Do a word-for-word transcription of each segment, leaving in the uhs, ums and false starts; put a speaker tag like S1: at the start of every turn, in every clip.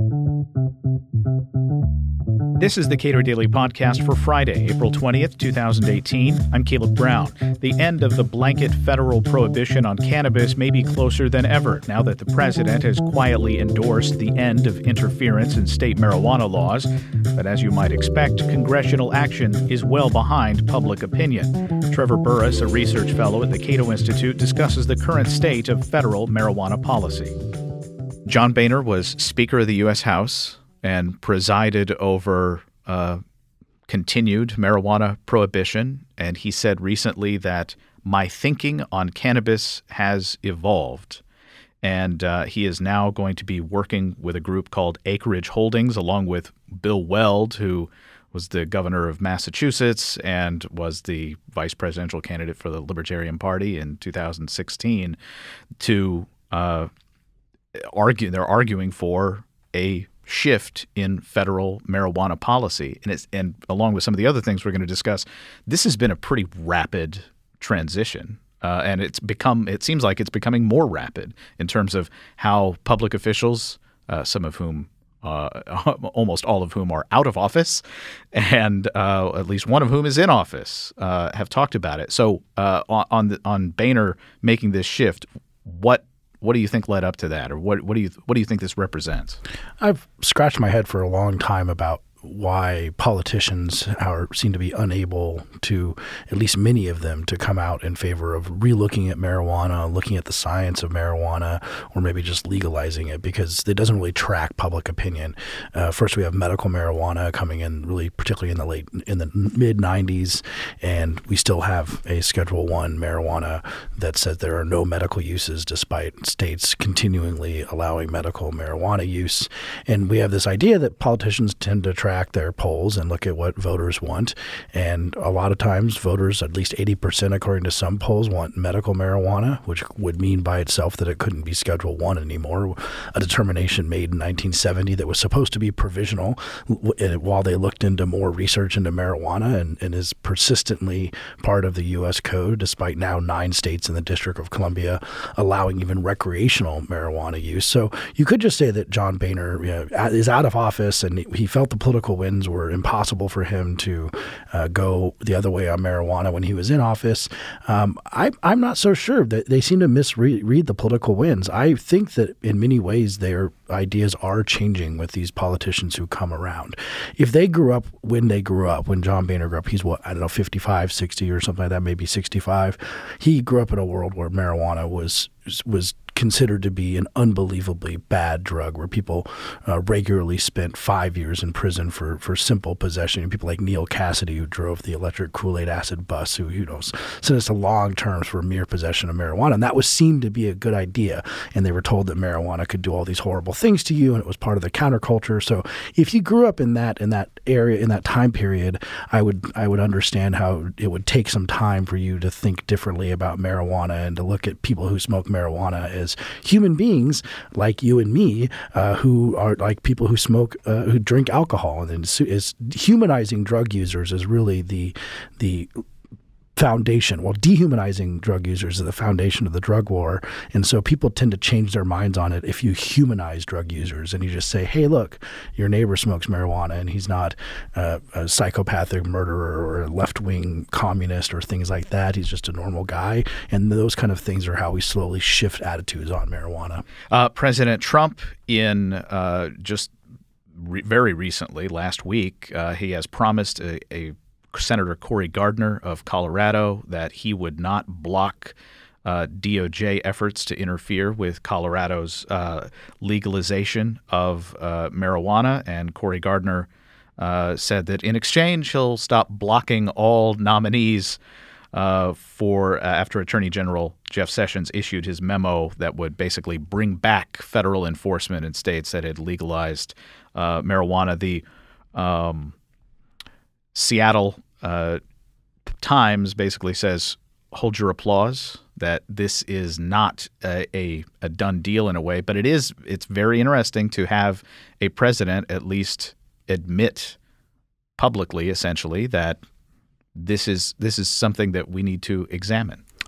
S1: This is the Cato Daily Podcast for Friday, April twentieth, twenty eighteen. I'm Caleb Brown. The end of the blanket federal prohibition on cannabis may be closer than ever now that the president has quietly endorsed the end of interference in state marijuana laws. But as you might expect, congressional action is well behind public opinion. Trevor Burrus, a research fellow at the Cato Institute, discusses the current state of federal marijuana policy. John Boehner was Speaker of the U S House and presided over uh, continued marijuana prohibition. And he said recently that my thinking on cannabis has evolved. And uh, he is now going to be working with a group called Acreage Holdings, along with Bill Weld, who was the governor of Massachusetts and was the vice presidential candidate for the Libertarian Party in two thousand sixteen, to uh, argue. They're arguing for a shift in federal marijuana policy. And it's, and along with some of the other things we're going to discuss, this has been a pretty rapid transition. Uh, and it's become, it seems like it's becoming more rapid in terms of how public officials, uh, some of whom, uh, almost all of whom are out of office, and uh, at least one of whom is in office, uh, have talked about it. So uh, on the, on Boehner making this shift, what What do you think led up to that, or what, what do you what do you think this represents?
S2: I've scratched my head for a long time about why politicians are seem to be unable to, at least many of them, to come out in favor of relooking at marijuana, looking at the science of marijuana, or maybe just legalizing it, because it doesn't really track public opinion. Uh, first, we have medical marijuana coming in, really, particularly in the late in the mid nineties, and we still have a Schedule One marijuana that says there are no medical uses, despite states continually allowing medical marijuana use. And we have this idea that politicians tend to track their polls and look at what voters want. And a lot of times voters, at least eighty percent according to some polls, want medical marijuana, which would mean by itself that it couldn't be Schedule One anymore, a determination made in nineteen seventy that was supposed to be provisional while they looked into more research into marijuana, and, and is persistently part of the U S code, despite now nine states in the District of Columbia allowing even recreational marijuana use. So you could just say that John Boehner, you know, is out of office, and he felt the political winds were impossible for him to uh, go the other way on marijuana when he was in office. Um, I, I'm not so sure that they seem to misread the political winds. I think that in many ways their ideas are changing with these politicians who come around. If they grew up when they grew up, when John Boehner grew up, he's what, I don't know, fifty-five, sixty or something like that, maybe sixty-five. He grew up in a world where marijuana was was considered to be an unbelievably bad drug, where people uh, regularly spent five years in prison for, for simple possession. And people like Neil Cassidy, who drove the electric Kool-Aid acid bus, who, you know, sentenced to long terms for mere possession of marijuana. And that was seemed to be a good idea. And they were told that marijuana could do all these horrible things to you, and it was part of the counterculture. So if you grew up in that in that area, in that time period, I would I would understand how it would take some time for you to think differently about marijuana and to look at people who smoke marijuana as human beings like you and me, uh, who are like people who smoke, uh, who drink alcohol. And then is humanizing drug users is really the the foundation. Well, dehumanizing drug users is the foundation of the drug war. And so people tend to change their minds on it if you humanize drug users and you just say, hey, look, your neighbor smokes marijuana and he's not uh, a psychopathic murderer or a left-wing communist or things like that. He's just a normal guy. And those kind of things are how we slowly shift attitudes on marijuana.
S1: Uh, President Trump, in uh, just re- very recently, last week, uh, he has promised a, a Senator Cory Gardner of Colorado that he would not block uh, D O J efforts to interfere with Colorado's uh, legalization of uh, marijuana. And Cory Gardner uh, said that in exchange, he'll stop blocking all nominees uh, for uh, after Attorney General Jeff Sessions issued his memo that would basically bring back federal enforcement in states that had legalized uh, marijuana. The um, Seattle uh, Times basically says, hold your applause, that this is not a, a, a done deal in a way, but it is. It's very interesting to have a president at least admit publicly, essentially, that this is this is something that we need to examine.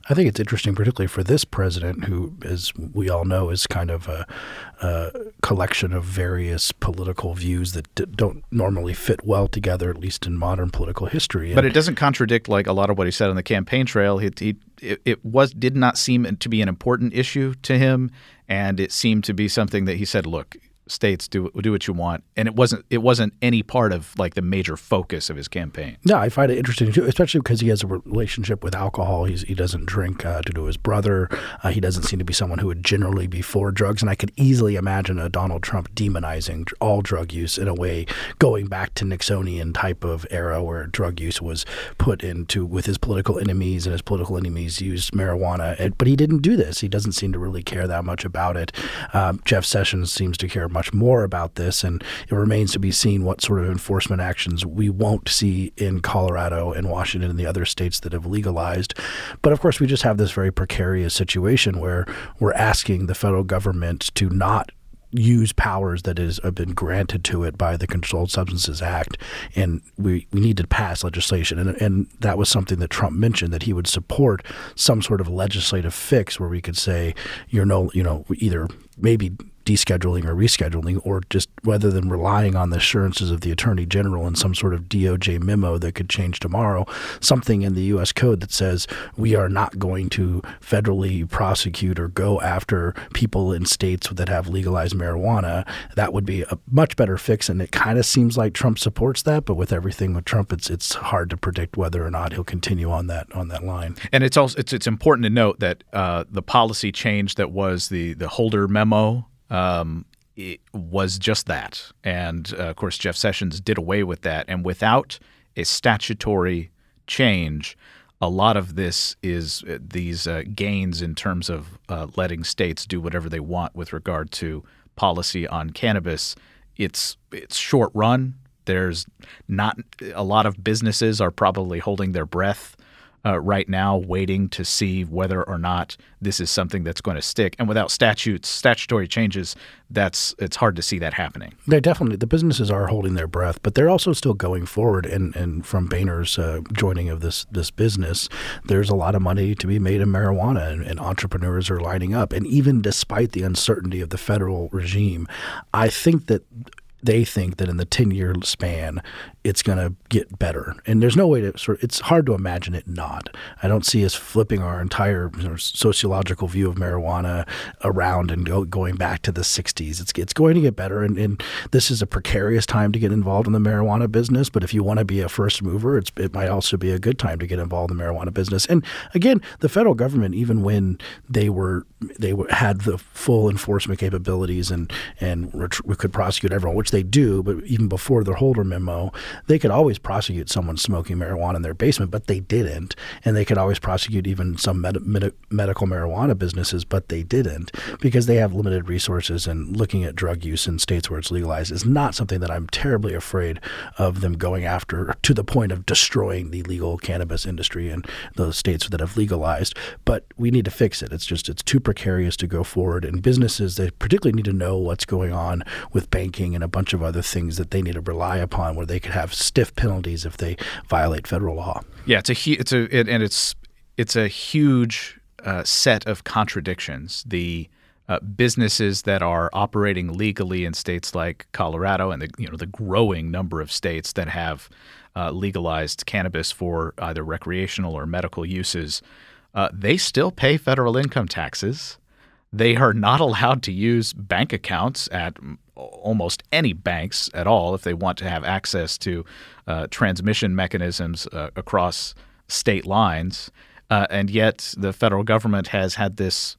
S2: I think it's interesting, particularly for this president, who, as we all know, is kind of a, a collection of various political views that d- don't normally fit well together, at least in modern political history. And
S1: but it doesn't contradict like a lot of what he said on the campaign trail. He, he, it, it was did not seem to be an important issue to him, and it seemed to be something that he said, look, states do do what you want, and it wasn't it wasn't any part of like the major focus of his campaign.
S2: No, I find it interesting too, especially because he has a relationship with alcohol. He's, he doesn't drink uh, due to his brother. Uh, he doesn't seem to be someone who would generally be for drugs, and I could easily imagine a Donald Trump demonizing all drug use in a way, going back to Nixonian type of era where drug use was put into with his political enemies, and his political enemies used marijuana. And, but he didn't do this. He doesn't seem to really care that much about it. Um, Jeff Sessions seems to care much more about this, and it remains to be seen what sort of enforcement actions we won't see in Colorado and Washington and the other states that have legalized. But of course, we just have this very precarious situation where we're asking the federal government to not use powers that is, have been granted to it by the Controlled Substances Act, and we, we need to pass legislation. And, and that was something that Trump mentioned, that he would support some sort of legislative fix where we could say, you're no, you know, either maybe descheduling or rescheduling, or just rather than relying on the assurances of the Attorney General and some sort of D O J memo that could change tomorrow, something in the U S code that says we are not going to federally prosecute or go after people in states that have legalized marijuana. That would be a much better fix, and it kind of seems like Trump supports that. But with everything with Trump, it's it's hard to predict whether or not he'll continue on that on that line.
S1: And it's also it's it's important to note that uh, the policy change that was the the Holder memo. Um, it was just that. And, uh, of course, Jeff Sessions did away with that. And without a statutory change, a lot of this is uh, these uh, gains in terms of uh, letting states do whatever they want with regard to policy on cannabis. It's it's short run. There's not a lot of businesses are probably holding their breath Uh, right now, waiting to see whether or not this is something that's going to stick. And without statutes, statutory changes, that's it's hard to see that happening.
S2: They definitely, the businesses are holding their breath, but they're also still going forward. And, and from Boehner's uh, joining of this this business, there's a lot of money to be made in marijuana, and, and entrepreneurs are lining up. And even despite the uncertainty of the federal regime, I think that they think that in the ten-year span, it's going to get better. And there's no way to sort of, it's hard to imagine it not. I don't see us flipping our entire you know, sociological view of marijuana around and go, going back to the sixties. It's it's going to get better. And, and this is a precarious time to get involved in the marijuana business. But if you want to be a first mover, it's, it might also be a good time to get involved in the marijuana business. And again, the federal government, even when they were they were, had the full enforcement capabilities and, and we could prosecute everyone, which they do, but even before the Holder memo, they could always prosecute someone smoking marijuana in their basement, but they didn't. And they could always prosecute even some med- med- medical marijuana businesses, but they didn't, because they have limited resources. And looking at drug use in states where it's legalized is not something that I'm terribly afraid of them going after to the point of destroying the legal cannabis industry in those states that have legalized. But we need to fix it. It's just it's too precarious to go forward. And businesses, they particularly need to know what's going on with banking and a bunch of other things that they need to rely upon, where they could have stiff penalties if they violate federal law.
S1: Yeah, it's a it's a it, and it's it's a huge uh, set of contradictions. The uh, businesses that are operating legally in states like Colorado, and the you know the growing number of states that have uh, legalized cannabis for either recreational or medical uses, uh, they still pay federal income taxes. They are not allowed to use bank accounts at almost any banks at all if they want to have access to uh, transmission mechanisms uh, across state lines. Uh, and yet the federal government has had this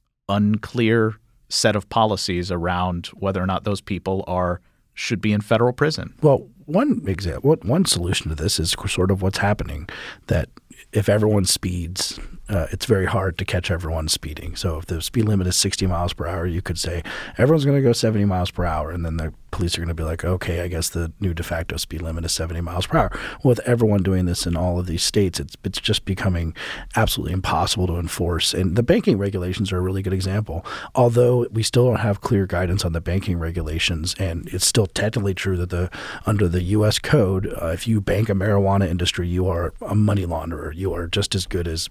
S1: unclear set of policies around whether or not those people are should be in federal prison.
S2: Well, one example, one solution to this is sort of what's happening, that if everyone speeds, uh, it's very hard to catch everyone speeding. So if the speed limit is sixty miles per hour, you could say everyone's going to go seventy miles per hour, and then the police are going to be like, okay, I guess the new de facto speed limit is seventy miles per hour. Well, with everyone doing this in all of these states, it's it's just becoming absolutely impossible to enforce. And the banking regulations are a really good example. Although we still don't have clear guidance on the banking regulations, and it's still technically true that the under the U S code, uh, if you bank a marijuana industry, you are a money launderer. You are just as good as laundering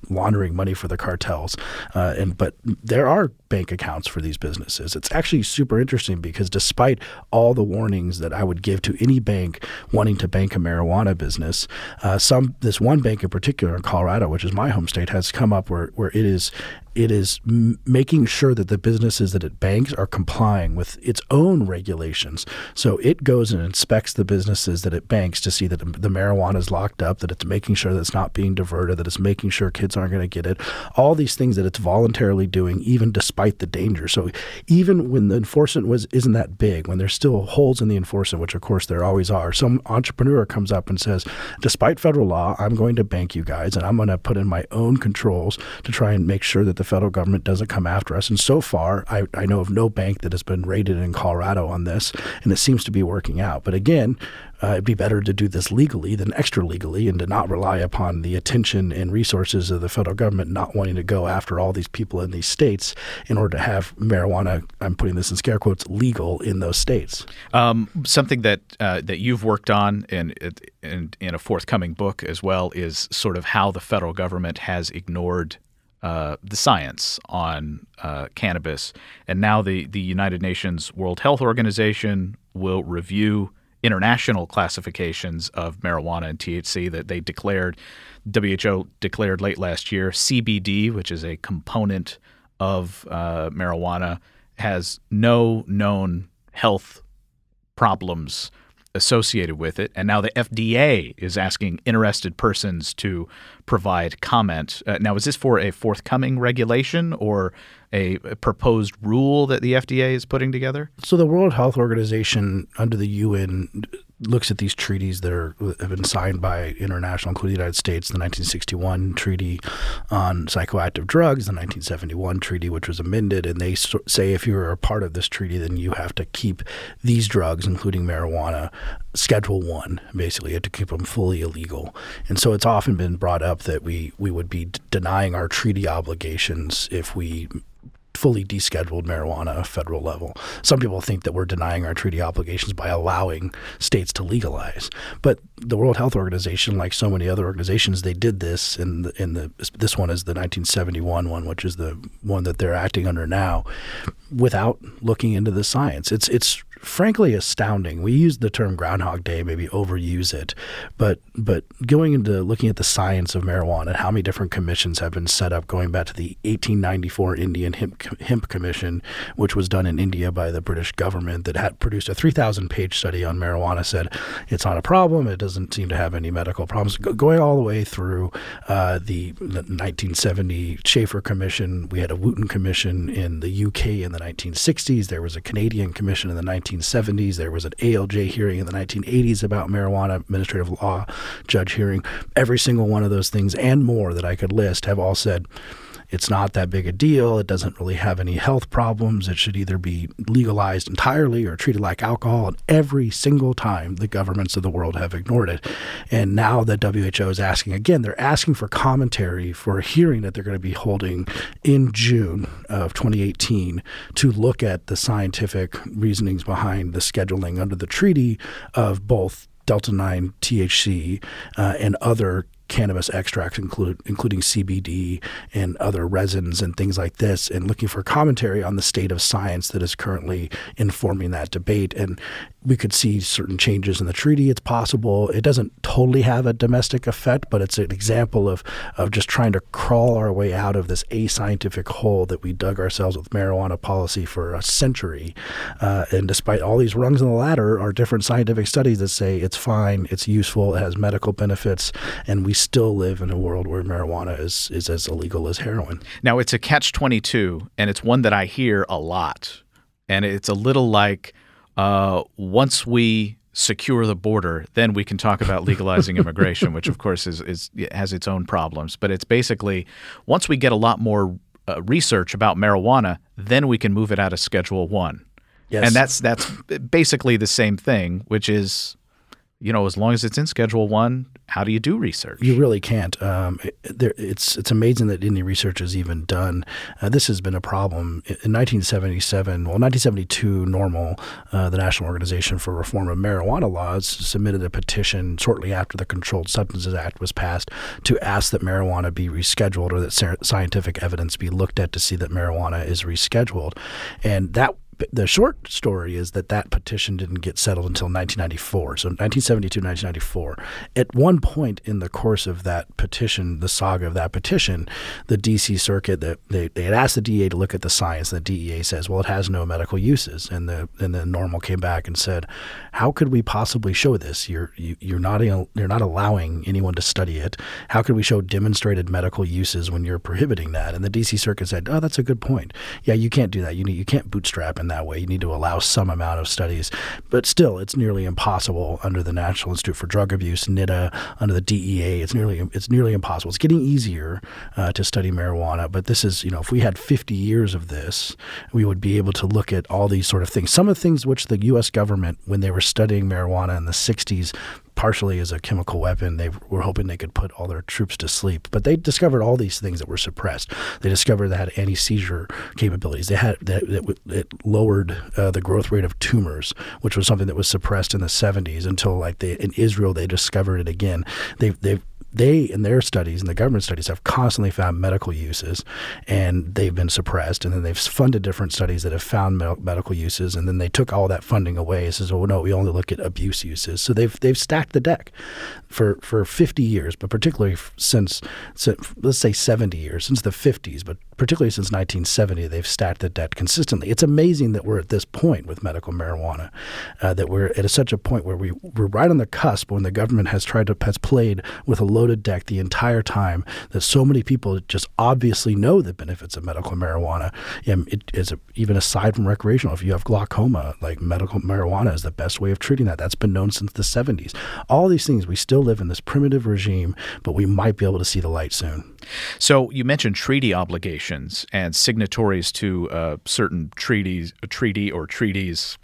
S2: laundering money for the cartels. Uh, and but there are bank accounts for these businesses. It's actually super interesting because despite all the warnings that I would give to any bank wanting to bank a marijuana business, uh, some this one bank in particular in Colorado, which is my home state, has come up where where it is it is m- making sure that the businesses that it banks are complying with its own regulations. So it goes and inspects the businesses that it banks to see that the marijuana is locked up, that it's making sure that it's not being diverted, that it's making sure kids aren't going to get it. All these things that it's voluntarily doing, even despite the danger. So even when the enforcement was isn't that big, when there's still holes in the enforcement, which of course there always are, some entrepreneur comes up and says, despite federal law, I'm going to bank you guys, and I'm going to put in my own controls to try and make sure that the federal government doesn't come after us. And so far, I, I know of no bank that has been raided in Colorado on this, and it seems to be working out. But again, uh, it'd be better to do this legally than extra legally and to not rely upon the attention and resources of the federal government not wanting to go after all these people in these states in order to have marijuana, I'm putting this in scare quotes, legal in those states.
S1: Um, something that uh, that you've worked on in, in, in a forthcoming book as well is sort of how the federal government has ignored Uh, the science on uh, cannabis. And now the, the United Nations World Health Organization will review international classifications of marijuana and T H C that they declared, W H O declared late last year. C B D, which is a component of uh, marijuana, has no known health problems associated with it. And now the F D A is asking interested persons to provide comment. Uh, now, is this for a forthcoming regulation or a, a proposed rule that the F D A is putting together?
S2: So the World Health Organization under the U N looks at these treaties that are have been signed by international, including the United States, the nineteen sixty-one Treaty on Psychoactive Drugs, the nineteen seventy-one Treaty, which was amended, and they so- say if you're a part of this treaty, then you have to keep these drugs, including marijuana, Schedule One. Basically, you have to keep them fully illegal. And so it's often been brought up that we, we would be d- denying our treaty obligations if we fully descheduled marijuana at a federal level. Some people think that we're denying our treaty obligations by allowing states to legalize. But the World Health Organization, like so many other organizations, they did this in the, in the this one is the nineteen seventy-one one, which is the one that they're acting under now, without looking into the science. It's it's frankly astounding. We use the term Groundhog Day, maybe overuse it, but but going into looking at the science of marijuana and how many different commissions have been set up, going back to the eighteen ninety-four Indian Hemp, Hemp Commission, which was done in India by the British government, that had produced a three thousand page study on marijuana, said it's not a problem, it doesn't seem to have any medical problems. Go, going all the way through uh, the, the nineteen seventy Schaefer Commission, we had a Wooten Commission in the U K in the nineteen sixties, there was a Canadian commission in the nineteen seventies, there was an A L J hearing in the nineteen eighties about marijuana, administrative law judge hearing. Every single one of those things and more that I could list have all said it's not that big a deal. It doesn't really have any health problems. It should either be legalized entirely or treated like alcohol. And every single time the governments of the world have ignored it. And now the W H O is asking, again, they're asking for commentary for a hearing that they're going to be holding in June of twenty eighteen to look at the scientific reasonings behind the scheduling under the treaty of both Delta nine T H C uh, and other cannabis extracts, include, including C B D and other resins and things like this, and looking for commentary on the state of science that is currently informing that debate. And we could see certain changes in the treaty. It's possible. It doesn't totally have a domestic effect, but it's an example of, of just trying to crawl our way out of this ascientific hole that we dug ourselves with marijuana policy for a century. Uh, and despite all these rungs on the ladder are different scientific studies that say it's fine, it's useful, it has medical benefits, and we still live in a world where marijuana is, is as illegal as heroin.
S1: Now, it's a catch twenty-two, and it's one that I hear a lot. And it's a little like, uh, once we secure the border, then we can talk about legalizing immigration, which, of course, is, is has its own problems. But it's basically, once we get a lot more uh, research about marijuana, then we can move it out of Schedule One.
S2: Yes.
S1: And that's that's basically the same thing, which is, you know, as long as it's in Schedule One, how do you do research?
S2: You really can't. Um, it, there, it's it's amazing that any research is even done. Uh, this has been a problem. In nineteen seventy-seven, well, nineteen seventy-two, NORML, uh, the National Organization for Reform of Marijuana Laws, submitted a petition shortly after the Controlled Substances Act was passed to ask that marijuana be rescheduled, or that scientific evidence be looked at to see that marijuana is rescheduled. And that the short story is that that petition didn't get settled until nineteen ninety-four. So nineteen seventy-two, nineteen ninety-four. At one point in the course of that petition, the saga of that petition, the D C Circuit, the, they, they had asked the D E A to look at the science. The D E A says, well, it has no medical uses. And the and the NORML came back and said, how could we possibly show this? You're you, you're not you're not allowing anyone to study it. How could we show demonstrated medical uses when you're prohibiting that? And the D C Circuit said, oh, that's a good point. Yeah, you can't do that. You need you can't bootstrap in that way. You need to allow some amount of studies. But still, it's nearly impossible under the National Institute for Drug Abuse, N I D A, under the D E A. It's nearly it's nearly impossible. It's getting easier uh, to study marijuana, but this is, you know, if we had fifty years of this, we would be able to look at all these sort of things. Some of the things which the U S government, when they were studying marijuana in the sixties, partially as a chemical weapon, they were hoping they could put all their troops to sleep. But they discovered all these things that were suppressed. They discovered they had anti-seizure capabilities. They had that it, it lowered uh, the growth rate of tumors, which was something that was suppressed in the seventies until, like, they in Israel they discovered it again. They they They, in their studies, and the government studies, have constantly found medical uses, and they've been suppressed. And then they've funded different studies that have found med- medical uses, and then they took all that funding away. It says, oh, no, we only look at abuse uses. So they've they've stacked the deck for, for fifty years, but particularly since, since, let's say seventy years, since the fifties, but particularly since nineteen seventy, they've stacked the deck consistently. It's amazing that we're at this point with medical marijuana, uh, that we're at a, such a point where we, we're right on the cusp when the government has tried to, has played with a low deck the entire time, that so many people just obviously know the benefits of medical marijuana. And it is a, even aside from recreational, if you have glaucoma, like, medical marijuana is the best way of treating that. That's been known since the seventies. All these things, we still live in this primitive regime, but we might be able to see the light soon.
S1: So you mentioned treaty obligations and signatories to uh, certain treaties, a treaty or treaties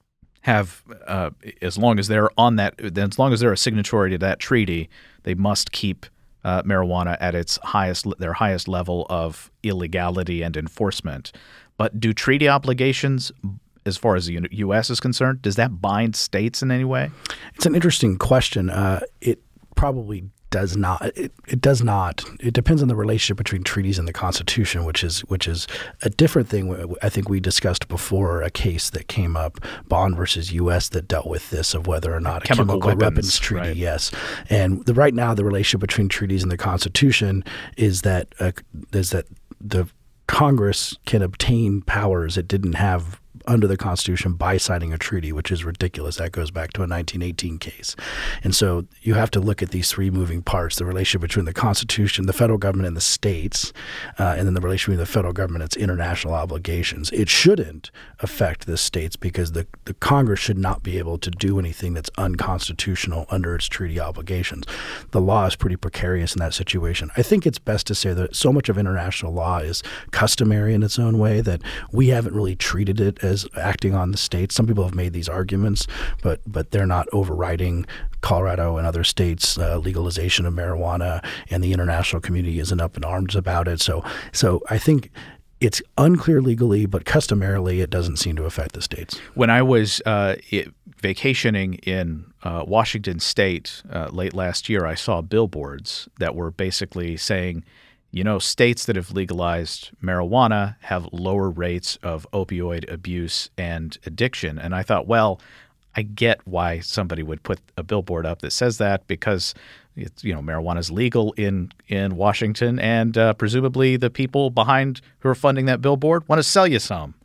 S1: have, uh, as long as they're on that, as long as they're a signatory to that treaty, they must keep uh, marijuana at its highest, their highest level of illegality and enforcement. But do treaty obligations, as far as the U S is concerned, does that bind states in any way?
S2: It's an interesting question. Uh, it probably does not. It, it does not. It depends on the relationship between treaties and the Constitution, which is which is a different thing. I think we discussed before a case that came up, Bond versus U S, that dealt with this, of whether or not a
S1: chemical,
S2: chemical weapons,
S1: weapons
S2: treaty.
S1: Right.
S2: Yes, and the, right now the relationship between treaties and the Constitution is that uh, is that the Congress can obtain powers it didn't have under the Constitution by signing a treaty, which is ridiculous. That goes back to a nineteen eighteen case. And so you have to look at these three moving parts, the relationship between the Constitution, the federal government, and the states, uh, and then the relationship between the federal government and its international obligations. It shouldn't affect the states because the, the Congress should not be able to do anything that's unconstitutional under its treaty obligations. The law is pretty precarious in that situation. I think it's best to say that so much of international law is customary in its own way that we haven't really treated it as acting on the states. Some people have made these arguments, but but they're not overriding Colorado and other states' uh, legalization of marijuana, and the international community isn't up in arms about it. So so I think it's unclear legally, but customarily it doesn't seem to affect the states.
S1: When I was uh, it, vacationing in uh, Washington State uh, late last year, I saw billboards that were basically saying, you know, states that have legalized marijuana have lower rates of opioid abuse and addiction. And I thought, well, I get why somebody would put a billboard up that says that, because it's, you know, marijuana is legal in, in Washington, and uh, presumably the people behind who are funding that billboard want to sell you some.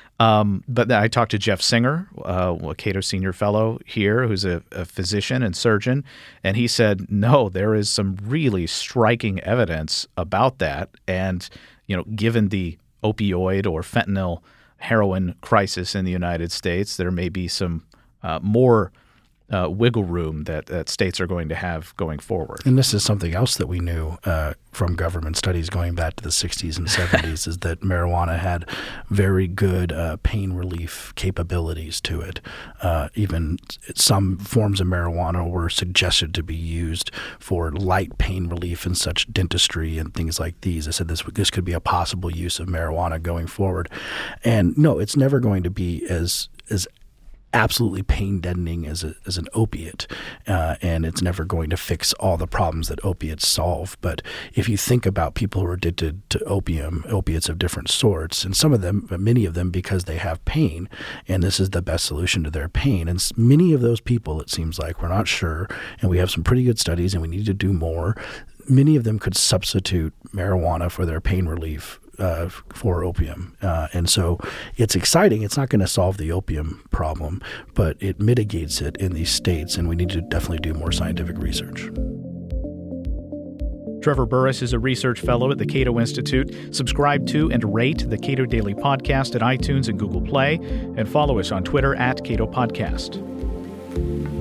S1: Um, but I talked to Jeff Singer, uh, a Cato Senior Fellow here, who's a, a physician and surgeon, and he said, no, there is some really striking evidence about that. And, you know, given the opioid or fentanyl heroin crisis in the United States, there may be some uh, more uh, wiggle room that, that states are going to have going forward.
S2: And this is something else that we knew uh, from government studies going back to the sixties and seventies is that marijuana had very good uh, pain relief capabilities to it. Uh, even some forms of marijuana were suggested to be used for light pain relief in such dentistry and things like these. I said this this could be a possible use of marijuana going forward. And no, it's never going to be as as absolutely pain deadening as a, as an opiate, uh, and it's never going to fix all the problems that opiates solve. But if you think about people who are addicted to opium, opiates of different sorts, and some of them, many of them, because they have pain, and this is the best solution to their pain. And many of those people, it seems like, we're not sure, and we have some pretty good studies, and we need to do more. Many of them could substitute marijuana for their pain relief Uh, for opium. Uh, and so it's exciting. It's not going to solve the opium problem, but it mitigates it in these states, and we need to definitely do more scientific research.
S1: Trevor Burrus is a research fellow at the Cato Institute. Subscribe to and rate the Cato Daily Podcast at iTunes and Google Play, and follow us on Twitter at Cato Podcast.